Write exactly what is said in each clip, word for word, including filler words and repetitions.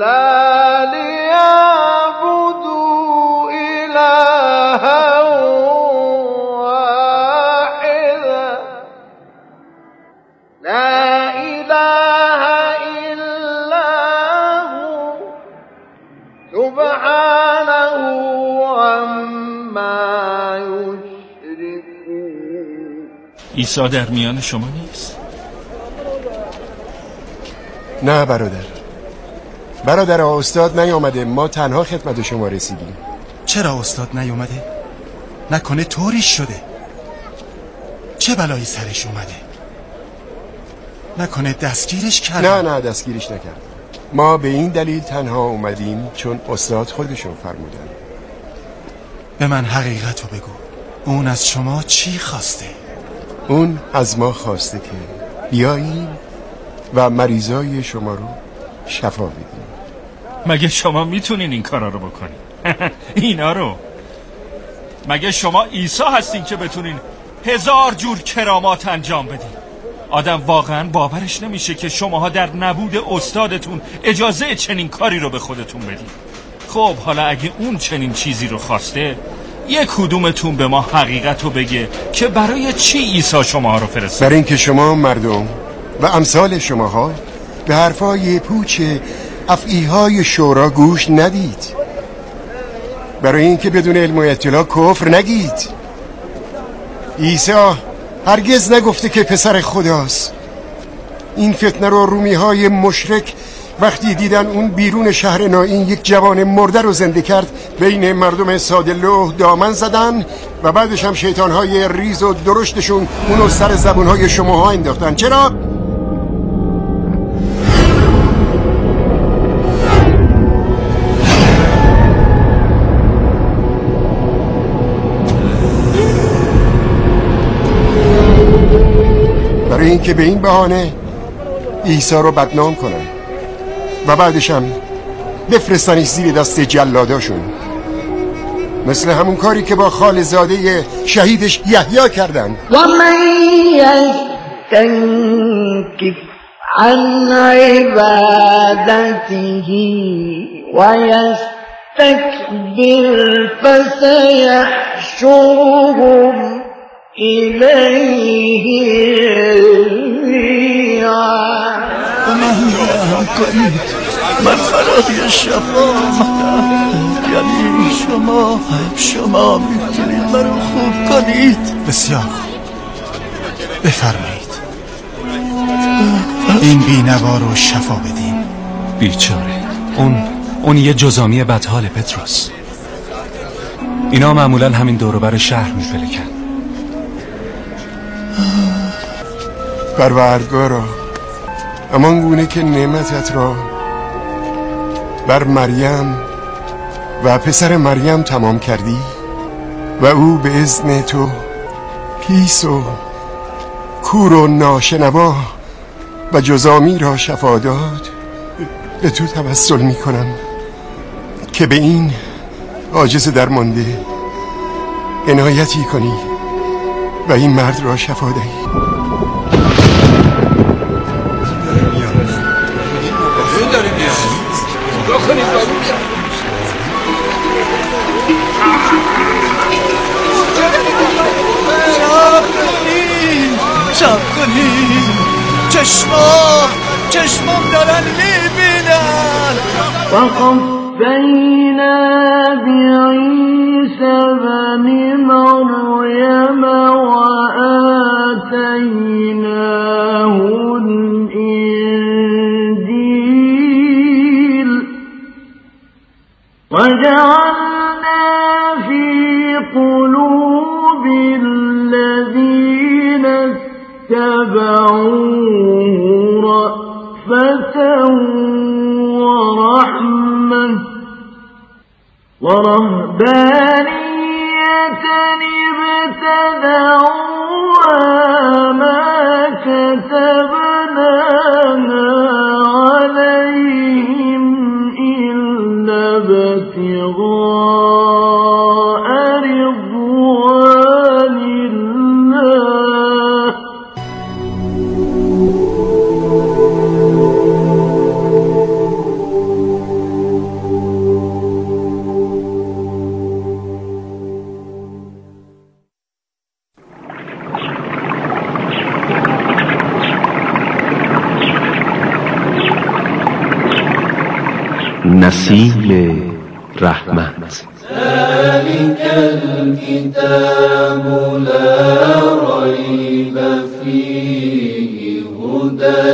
إلا ليعبدوا إلها واحدا لا إله إلا هو سبحانه عما يشركون. عیسی در میان شما نیست؟ نه برادر، برادر استاد نیامده، ما تنها خدمت شما رسیدیم. چرا استاد نیامده؟ نکنه طوریش شده؟ چه بلایی سرش اومده؟ نکنه دستگیرش کرد؟ نه نه دستگیرش نکرد. ما به این دلیل تنها اومدیم چون استاد خودشون فرمودن. به من حقیقت رو بگو، اون از شما چی خواسته؟ اون از ما خواسته که بیاییم و مریضای شما رو شفا بدیم. مگه شما میتونین این کارا رو بکنین؟ اینا رو مگه شما عیسی هستین که بتونین هزار جور کرامات انجام بدین؟ آدم واقعا باورش نمیشه که شماها در نبود استادتون اجازه چنین کاری رو به خودتون بدین. خب حالا اگه اون چنین چیزی رو خواسته، یک کدومتون به ما حقیقت رو بگه که برای چی عیسی شما رو فرستاد؟ برای اینکه شما مردم و امثال شماها به حرفای پوچ افعیهای شورا گوش ندید، برای اینکه بدون علم و اطلاع کفر نگید. عیسی هرگز نگفته که پسر خداست. این فتنه رو رومی های مشرک وقتی دیدن اون بیرون شهر نائین یک جوان مرده رو زنده کرد، بین مردم ساده لوح دامن زدن و بعدش هم شیطان های ریز و درشتشون اونو سر زبون های شماها انداختن. چرا؟ برای اینکه به این بهانه عیسی رو بدنام کنن و بعدش هم بفرستنش زیر دست جلاداشون، مثل همون کاری که با خالزاده شهیدش یحیی کردن. و من یستنکف عن عبادته و یستکبر فسیحشرهم الیه جمیعا. و من هم کنید، من برای شفا آمدم. یعنی شما شما میتونید من رو خوب کنید. بسیار خوب، بفرمایید این بینوا رو شفا بدین. بیچاره، اون اون یه جزامی بدحال پتروس. اینا معمولا همین دور و بر شهر میپلکن. پروردگارا، همان گونه که نعمتت را بر مریم و پسر مریم تمام کردی و او به اذن تو پیس و کور و ناشنوا و جزامی را شفا داد، به تو توسل می کنم که به این عاجز درمانده عنایتی کنی و این مرد را شفا دهی. چپ کنید، چشما چشمام دارن میبینن. و قفینا بعیسی بن مریم و آتیناه الانجیل و جعلنا فی قلوب الذین اتبعوه رأفة ورحمة ورهبانية ابتدعوها ما كتبناها عليهم إلا ابتغاء رضوان الله. نسیم رحمت. ذلك الكتاب لا ريب فيه هدى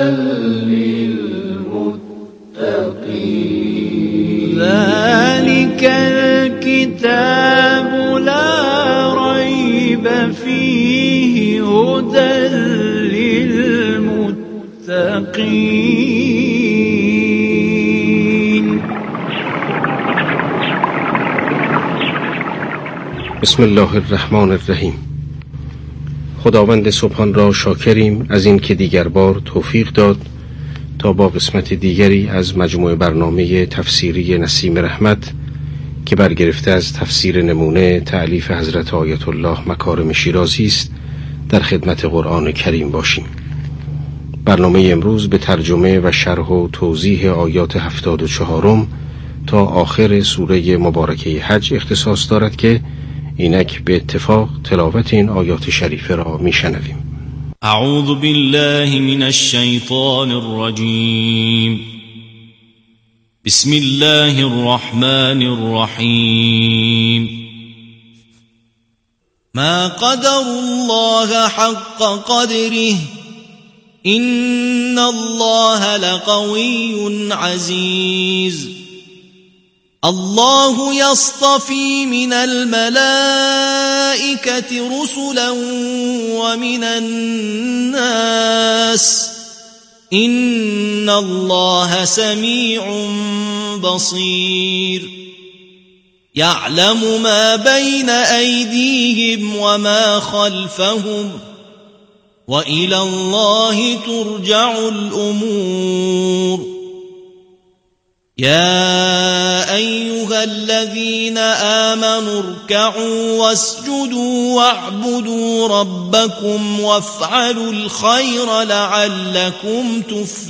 للمتقين. ذلك الكتاب لا ريب فيه هدى للمتقين. بسم الله الرحمن الرحیم. خداوند سبحان را شاکریم از این که دیگر بار توفیق داد تا با قسمت دیگری از مجموعه برنامه تفسیری نسیم رحمت که برگرفته از تفسیر نمونه تألیف حضرت آیت الله مکارم شیرازی است در خدمت قرآن کریم باشیم. برنامه امروز به ترجمه و شرح و توضیح آیات هفتاد و چهارم تا آخر سوره مبارکه حج اختصاص دارد که اینک به اتفاق تلاوت این آیات شریفه را میشنویم. اعوذ بالله من الشیطان الرجیم. بسم الله الرحمن الرحیم. ما قدر الله حق قدره إن الله لقوي عزيز. الله يصطفي من الملائكة رسلا ومن الناس إن الله سميع بصير. يعلم ما بين أيديهم وما خلفهم وإلى الله ترجع الأمور. يا أيها الذين آمنوا اركعوا واسجدوا واعبدوا ربكم وافعلوا الخير لعلكم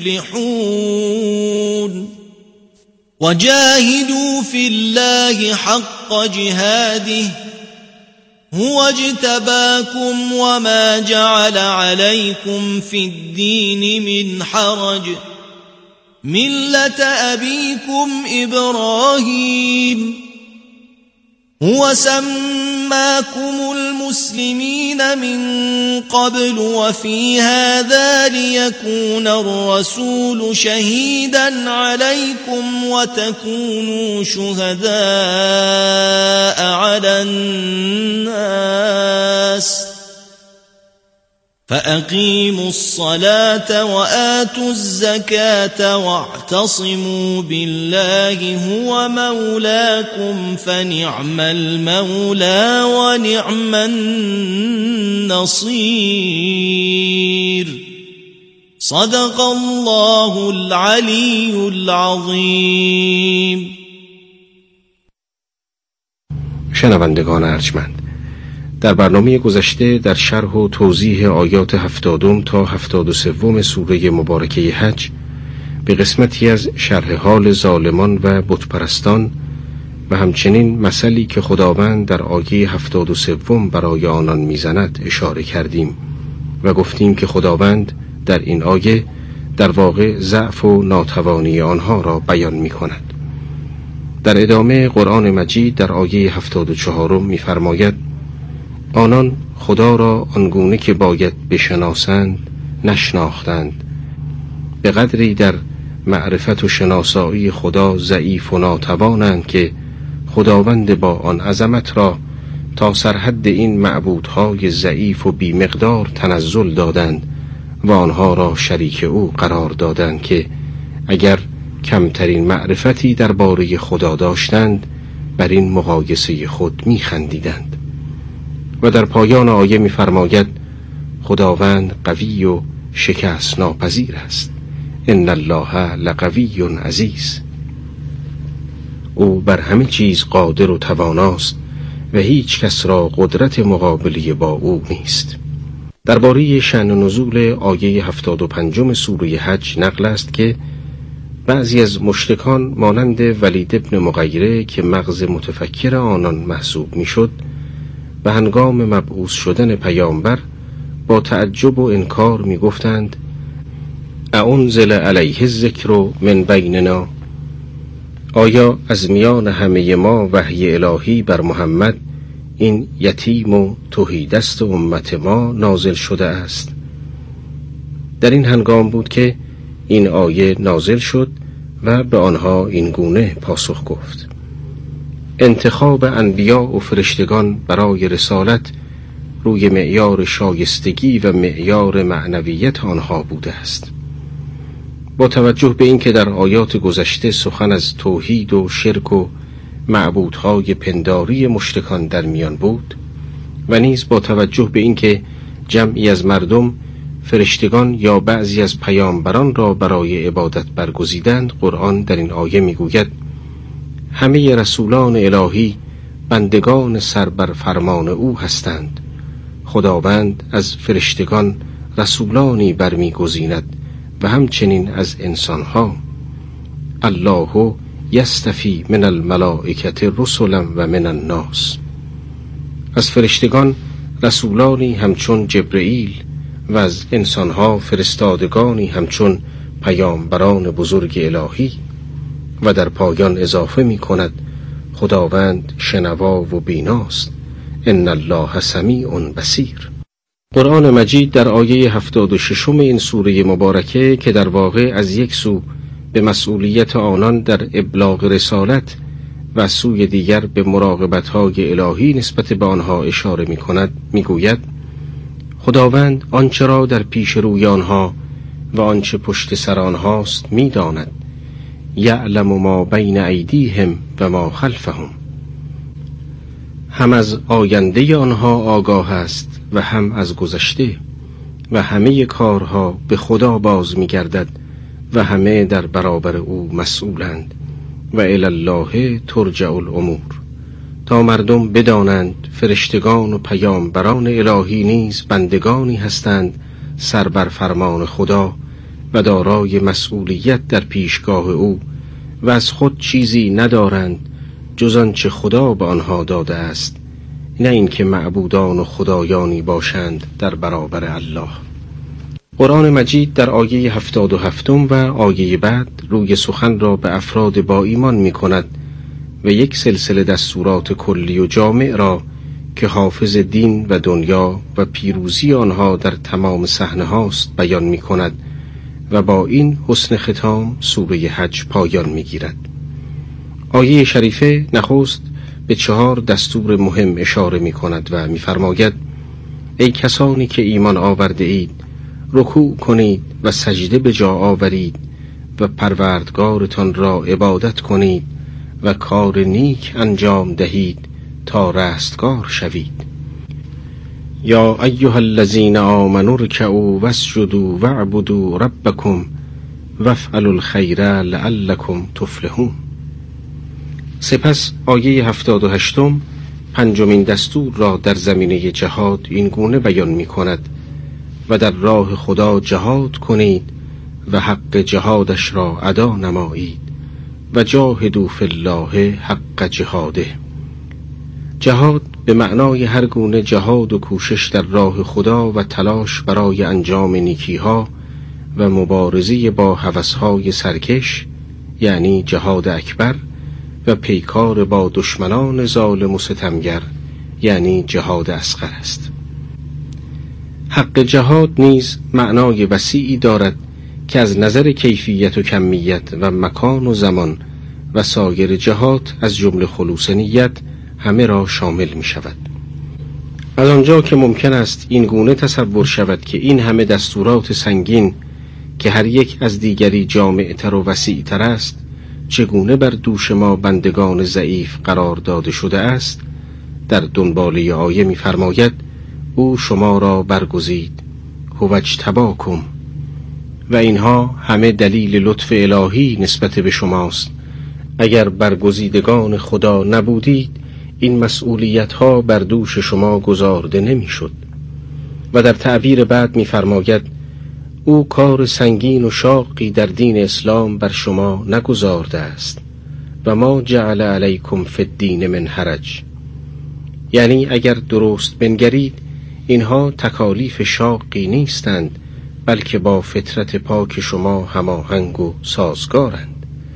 تفلحون. وجاهدوا في الله حق جهاده هو اجتباكم وما جعل عليكم في الدين من حرج ملة أبيكم إبراهيم هو سماكم المسلمين من قبل وفي هذا ليكون الرسول شهيدا عليكم وتكونوا شهداء على الناس فأقيموا الصلاة وآتوا الزكاة واعتصموا بالله هو مولاكم فنعم المولى ونعم النصير. صدق الله العلي العظيم. شنوندگان ارجمند، در برنامه گذشته در شرح و توضیح آیات هفتادم تا هفتاد و سوم سوره مبارکه حج به قسمتی از شرح حال ظالمان و بتپرستان و همچنین مثلی که خداوند در آیه هفتاد و سوم برای آنان میزند اشاره کردیم و گفتیم که خداوند در این آیه در واقع ضعف و ناتوانی آنها را بیان می کند. در ادامه قرآن مجید در آیه هفتاد و چهارم می فرماید آنان خدا را آنگونه که باید بشناسند نشناختند، به قدری در معرفت و شناسایی خدا ضعیف و ناتوانند که خداوند با آن عظمت را تا سرحد این معبودهای ضعیف و بیمقدار تنزل دادند و آنها را شریک او قرار دادند که اگر کمترین معرفتی درباره خدا داشتند بر این مقایسه خود می‌خندیدند. و در پایان آیه می‌فرماید خداوند قوی و شکست ناپذیر است. ان الله لقوی عزیز. او بر همه چیز قادر و تواناست و هیچ کس را قدرت مقابله با او نیست. درباره شأن نزول آیه هفتاد و پنجم سوره حج نقل است که بعضی از مشرکان مانند ولید ابن مغیره که مغز متفکر آنان محسوب میشد به هنگام مبعوث شدن پیامبر با تعجب و انکار می گفتند اعنزل علیه الذکر من بیننا، آیا از میان همه ما وحی الهی بر محمد این یتیم و تهیدست امت ما نازل شده است؟ در این هنگام بود که این آیه نازل شد و به آنها این گونه پاسخ گفت: انتخاب انبیا و فرشتگان برای رسالت روی معیار شایستگی و معیار معنویت آنها بوده است. با توجه به اینکه در آیات گذشته سخن از توحید و شرک و معبودهای پنداری مشرکان در میان بود و نیز با توجه به اینکه جمعی از مردم فرشتگان یا بعضی از پیامبران را برای عبادت برگزیدند، قرآن در این آیه میگوید همه رسولان الهی بندگان سر بر فرمان او هستند. خداوند از فرشتگان رسولانی برمیگزیند و همچنین از انسانها. الله یستفی من الملائکة رسلا و من الناس. از فرشتگان رسولانی همچون جبرئیل و از انسانها فرستادگانی همچون پیامبران بزرگ الهی. و در پایان اضافه می کند خداوند شنوا و بیناست، ان الله سمیع بصیر. قرآن مجید در آیه هفتاد و ششم این سوره مبارکه که در واقع از یک سو به مسئولیت آنان در ابلاغ رسالت و سوی دیگر به مراقبت‌های الهی نسبت به آنها اشاره می کند می گوید خداوند آنچه را در پیش روی آنها و آنچه پشت سر آنهاست می داند. یعلم ما بین ایدیهم و ما خلفهم. هم از آینده آنها آگاه است و هم از گذشته و همه کارها به خدا باز می گردد و همه در برابر او مسئولند و الی الله ترجع الامور. تا مردم بدانند فرشتگان و پیامبران الهی نیز بندگانی هستند سر بر فرمان خدا و دارای مسئولیت در پیشگاه او و از خود چیزی ندارند جز آنچه خدا به آنها داده است، نه اینکه معبودان و خدایانی باشند در برابر الله. قرآن مجید در آیه هفتاد و هفتم و آیه بعد روی سخن را به افراد با ایمان می کند و یک سلسله دستورات کلی و جامع را که حافظ دین و دنیا و پیروزی آنها در تمام صحنه هاست بیان می کند و با این حسن ختام سوره حج پایان می گیرد. آیه شریفه نخست به چهار دستور مهم اشاره می کند و می فرماید ای کسانی که ایمان آورده اید رکوع کنید و سجده به جا آورید و پروردگارتان را عبادت کنید و کار نیک انجام دهید تا رستگار شوید. یا ایها الذین آمنوا ارکعوا واسجدوا واعبدوا ربکم وافعلوا الخیر لعلکم تفلحون. سپس آیه هفتاد و هشتم پنجمین دستور را در زمینه جهاد این گونه بیان می کند و در راه خدا جهاد کنید و حق جهادش را ادا نمایید و جاهدوا فی الله حق جهاده. جهاد به معنای هر گونه جهاد و کوشش در راه خدا و تلاش برای انجام نیکیها و مبارزه با هوسهای سرکش، یعنی جهاد اکبر، و پیکار با دشمنان ظالم و ستمگر، یعنی جهاد اصغر است. حق جهاد نیز معنای وسیعی دارد که از نظر کیفیت و کمیت و مکان و زمان و سایر جهات از جمله خلوص نیت همه را شامل می شود. از آنجا که ممکن است این گونه تصور شود که این همه دستورات سنگین که هر یک از دیگری جامعتر و وسیعتر است چگونه بر دوش ما بندگان ضعیف قرار داده شده است، در دنباله آیه می فرماید او شما را برگزید هو اجتباکم و اینها همه دلیل لطف الهی نسبت به شماست. اگر برگزیدگان خدا نبودید این مسئولیت ها بر دوش شما گذارده نمی شد. و در تعبیر بعد می فرماید او کار سنگین و شاقی در دین اسلام بر شما نگذارده است و ما جعل علیکم فی الدین من حرج. یعنی اگر درست بنگرید اینها تکالیف شاقی نیستند بلکه با فطرت پاک شما هماهنگ و سازگارند.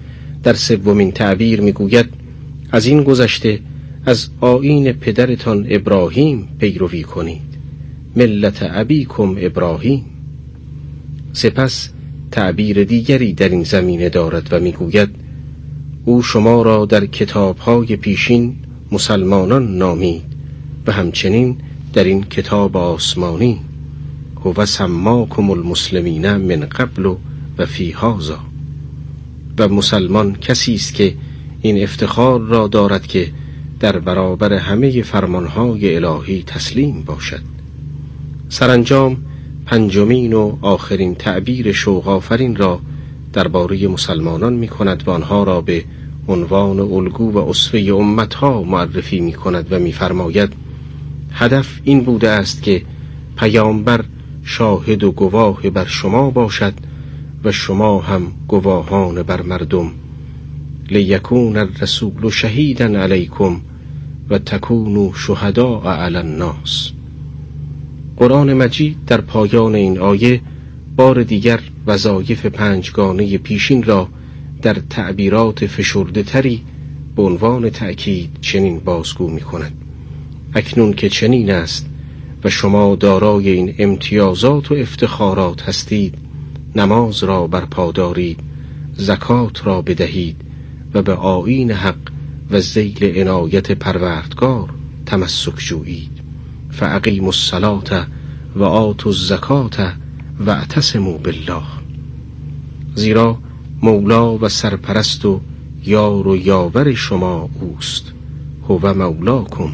در سومین تعبیر میگوید از این گذشته از آیین پدرتان ابراهیم پیروی کنید، ملت ابیکم ابراهیم. سپس تعبیر دیگری در این زمینه دارد و میگوید او شما را در کتاب‌های پیشین مسلمانان نامید و همچنین در این کتاب آسمانی هو سماکم المسلمین من قبل و فی هذا. و مسلمان کسی است که این افتخار را دارد که در برابر همه فرمانهای الهی تسلیم باشد. سرانجام پنجمین و آخرین تعبیر شوق آفرین را درباره مسلمانان می کند و آنها را به عنوان الگو و اسوه امتها معرفی می کند و می فرماید هدف این بوده است که پیامبر شاهد و گواه بر شما باشد و شما هم گواهان بر مردم، لیکون الرسول شهیدا علیکم و تکونوا شهداء علی الناس. قرآن مجید در پایان این آیه بار دیگر وظایف پنجگانه پیشین را در تعبیرات فشرده تری به عنوان تأکید چنین بازگو می کند: اکنون که چنین است و شما دارای این امتیازات و افتخارات هستید، نماز را برپا دارید، زکات را بدهید و به آیین حق و ذیل عنایت پروردگار تمسک جویید. فاقیموا الصلاة و آتوا الزکاة و اعتصموا بالله. زیرا مولا و سرپرست و یار و یاور شما اوست، هو مولاکم.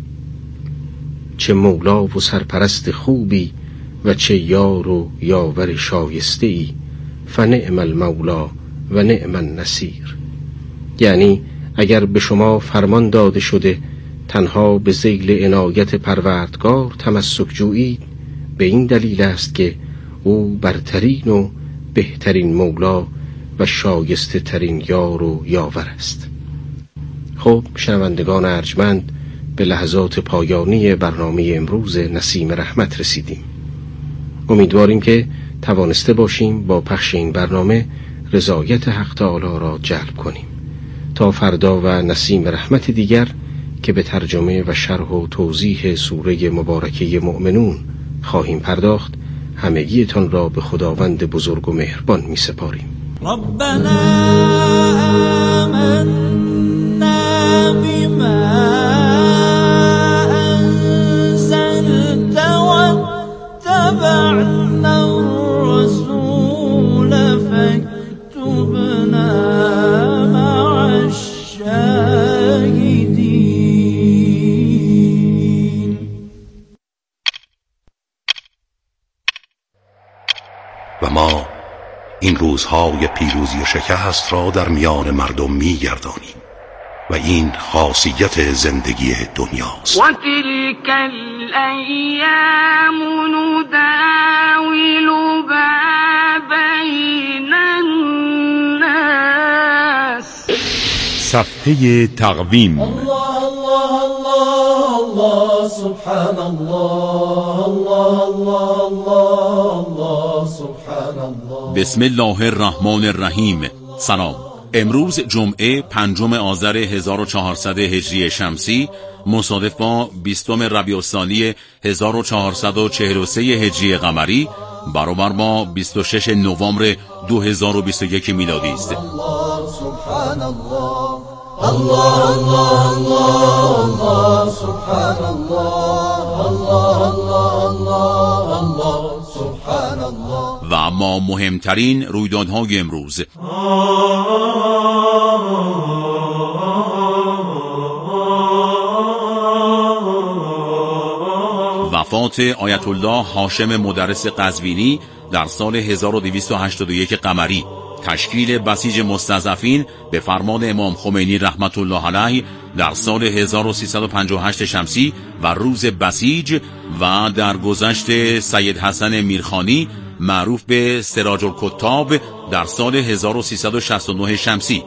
چه مولا و سرپرست خوبی و چه یار و یاور شایسته ای، فنعم المولا و نعم النصیر. یعنی اگر به شما فرمان داده شده تنها به ذیل عنایت پروردگار تمسک جویید، به این دلیل است که او برترین و بهترین مولا و شایسته ترین یار و یاور است. خب شنوندگان ارجمند، به لحظات پایانی برنامه امروز نسیم رحمت رسیدیم. امیدواریم که توانسته باشیم با پخش این برنامه رضایت حق تعالی را جلب کنیم. تا فردا و نسیم رحمت دیگر که به ترجمه و شرح و توضیح سوره مبارکه مؤمنون خواهیم پرداخت، همگیتان را به خداوند بزرگ و مهربان می سپاریم. ربنا آمنا بما انزلت واتبعنا الرسول فاكتبنا مع الشاهدين. و ما این روزهای پیروزی و شکست را در میان مردم می‌گردانیم و این خاصیت زندگی دنیاست. و تلک الایام نداول بین الناس. صفحه تقویم. الله الله الله الله سبحان الله الله الله الله الله سبحان الله. بسم الله الرحمن الرحیم. سلام. امروز جمعه پنجم آذر هزار و چهارصد هجری شمسی مصادف با بیستم ربیع الثانی هزار و چهارصد و چهل و سه هجری قمری برابر با بیست و شش نوامبر دو هزار و بیست و یک میلادی است. الله سبحان الله الله الله الله الله سبحان الله الله الله الله الله سبحان الله. و اما مهمترین رویدادهای امروز: وفات آیت الله هاشم مدرس قزوینی در سال هزار و دویست و هشتاد و یک قمری، تشکیل بسیج مستضعفین به فرمان امام خمینی رحمت الله علیه در سال هزار و سیصد و پنجاه و هشت شمسی و روز بسیج، و درگذشت سید حسن میرخانی معروف به سراج الکتاب در سال هزار و سیصد و شصت و نه شمسی.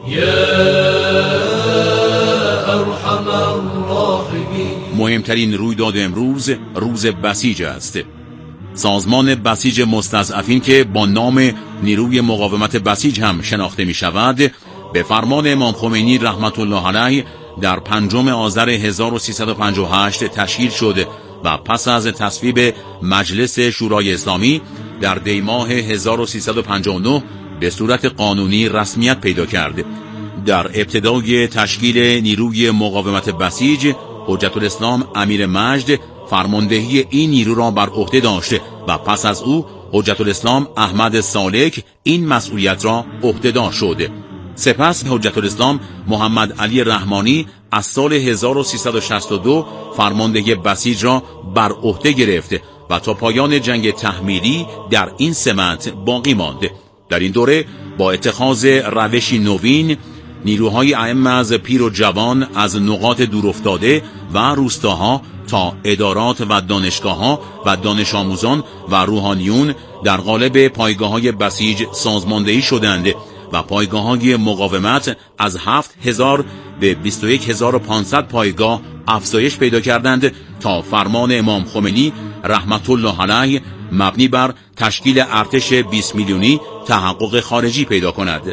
مهمترین رویداد امروز روز بسیج است. سازمان بسیج مستضعفین که با نام نیروی مقاومت بسیج هم شناخته می شود، به فرمان امام خمینی رحمت الله علیه در پنجم آذر هزار و سیصد و پنجاه و هشت تشکیل شد و پس از تصویب مجلس شورای اسلامی در دی ماه هزار و سیصد و پنجاه و نه به صورت قانونی رسمیت پیدا کرد. در ابتدای تشکیل نیروی مقاومت بسیج، حجت الاسلام امیر مجد فرماندهی این نیرو را بر عهده داشت و پس از او حجت الاسلام احمد سالک این مسئولیت را عهدهدار شد. سپس حجت الاسلام محمد علی رحمانی از سال هزار و سیصد و شصت و دو فرماندهی بسیج را بر عهده گرفت و تا پایان جنگ تحمیلی در این سمت باقی ماند. در این دوره با اتخاذ روشی نوین، نیروهای ائمه از پیر و جوان از نقاط دورافتاده و روستاها تا ادارات و دانشگاه‌ها و دانش آموزان و روحانیون در قالب پایگاه‌های بسیج سازماندهی شدند و پایگاه‌های مقاومت از هفت هزار به بیست و یک هزار و پانصد پایگاه افزایش پیدا کردند تا فرمان امام خمینی رحمت الله علیه مبنی بر تشکیل ارتش بیست میلیونی تحقق خارجی پیدا کند.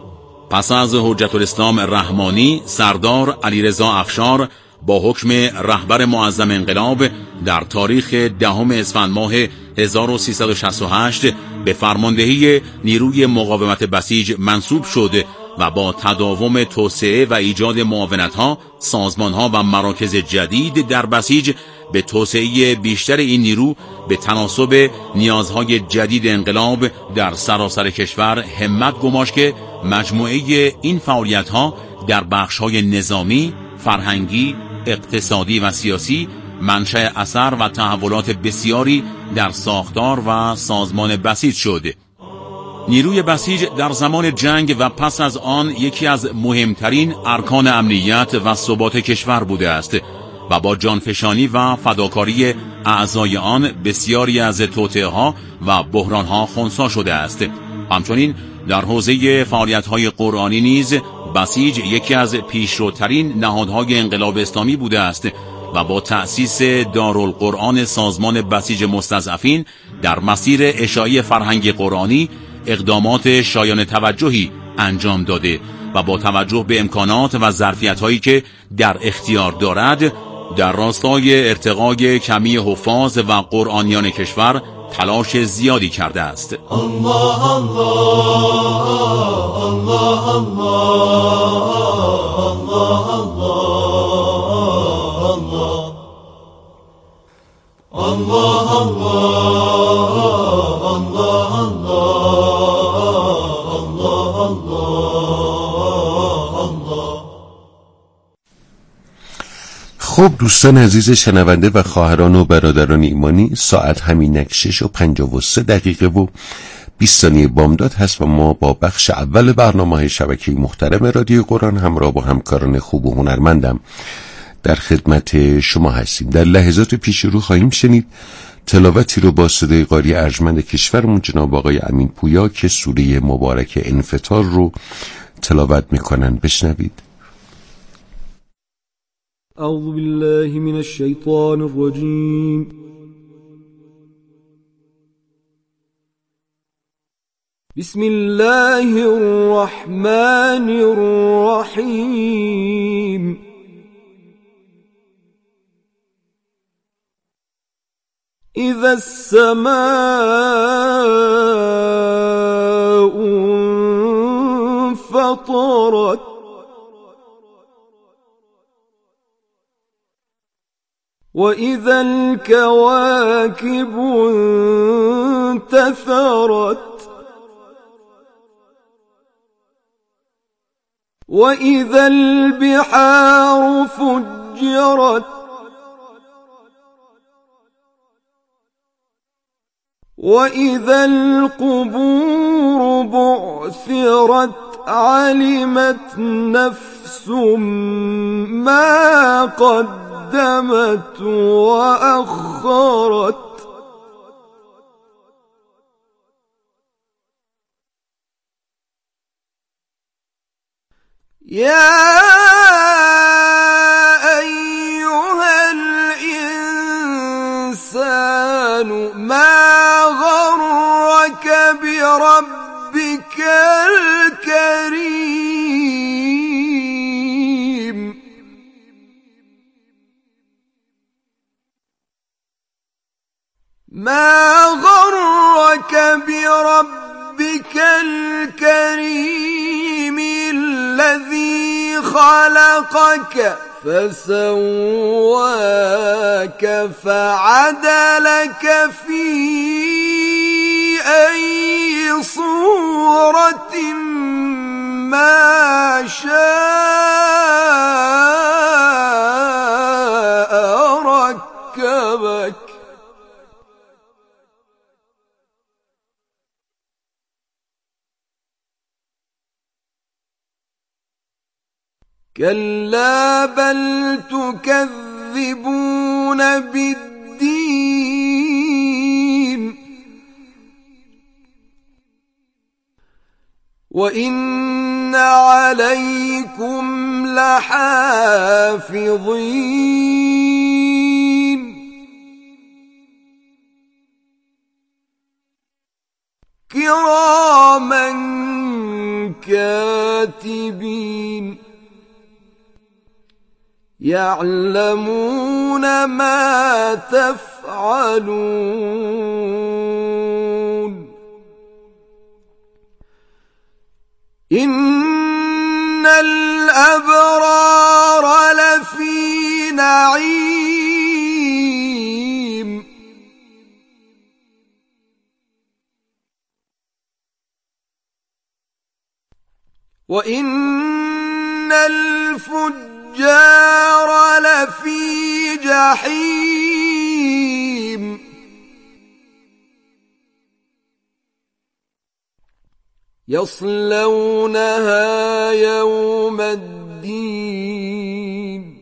پس از حجت الاسلام رحمانی، سردار علیرضا افشار با حکم رهبر معظم انقلاب در تاریخ دهم اسفند ماه هزار و سیصد و شصت و هشت به فرماندهی نیروی مقاومت بسیج منصوب شد و با تداوم توسعه و ایجاد معاونت‌ها، سازمان‌ها و مراکز جدید در بسیج به توسعه بیشتر این نیرو به تناسب نیازهای جدید انقلاب در سراسر کشور همت گماشت که مجموعه این فعالیت‌ها در بخش‌های نظامی، فرهنگی، اقتصادی و سیاسی منشأ اثر و تحولات بسیاری در ساختار و سازمان بسیج شد. نیروی بسیج در زمان جنگ و پس از آن یکی از مهمترین ارکان امنیت و ثبات کشور بوده است و با جانفشانی و فداکاری اعضای آن بسیاری از توطئه‌ها و بحران‌ها خنثی شده است. همچنین در حوزه فعالیت‌های قرآنی نیز بسیج یکی از پیشروترین نهادهای انقلاب اسلامی بوده است و با تأسیس دارالقرآن سازمان بسیج مستضعفین در مسیر اشاعه فرهنگ قرآنی اقدامات شایان توجهی انجام داده و با توجه به امکانات و ظرفیت‌هایی که در اختیار دارد در راستای ارتقای کمی حفاظ و قرآنیان کشور تلاش زیادی کرده است. الله الله الله الله الله خب دوستان عزیز شنونده و خواهران و برادران ایمانی، ساعت همینک شش و پنجاه و سه دقیقه و بیست ثانیه بامداد هست و ما با بخش اول برنامه شبکه محترم رادیو قرآن همراه با همکاران خوب و هنرمندم در خدمت شما هستیم. در لحظات پیش رو خواهیم شنید تلاوتی رو با صدای قاری ارجمند کشورمون جناب آقای امین پویا که سوره مبارک انفطار رو تلاوت میکنن. بشنوید. اعوذ بالله من الشیطان الرجیم. بسم الله الرحمن الرحیم. اذا السماء انفطرت وإذا الكواكب انتثرت وإذا البحار فجرت وإذا القبور بعثرت علمت نفس ما قدمت وأخرت يا أيها الإنسان ما غرك بربك الكريم خلقك فسواك فعدلك في أي صورة ما شاء ركبك كلا بل تكذبون بالدين وإن عليكم لحافظين كراما كاتبين يعلمون ما تفعلون إن الأبرار لفي نعيم وإن الفجار لفي جحيم يصلونها يوم الدين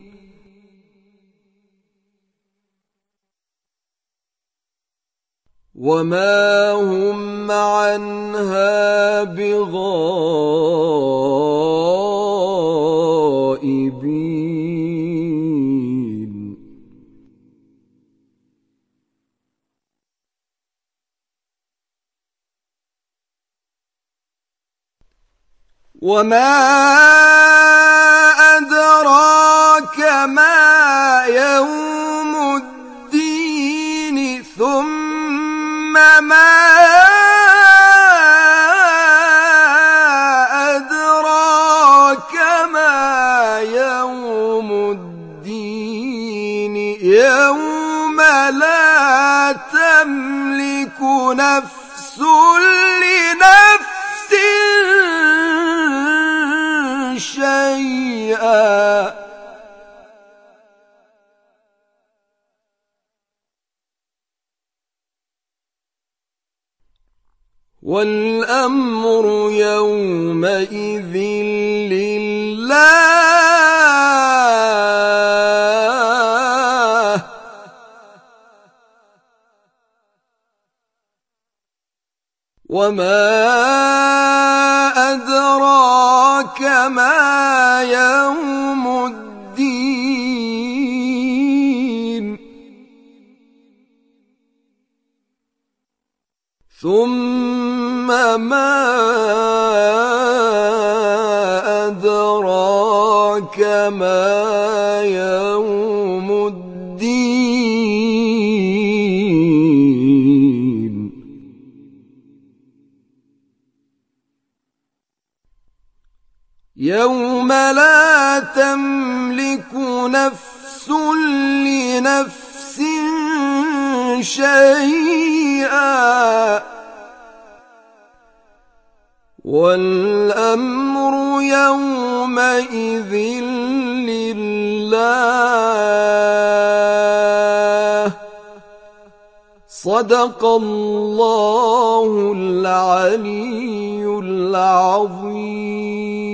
وما هم عنها بغائبين وما أدراك ما يوم الدين ثم ما أدراك ما يوم الدين يوم لا تملك نفس لنفس شيئا والأمر يومئذ لله وما أدراك ما يوم الدين ثم ما أدراك ما يوم الدين يوم لا تملك نفس لنفس شيئا والأمر يومئذ لله صدق الله العلي العظيم.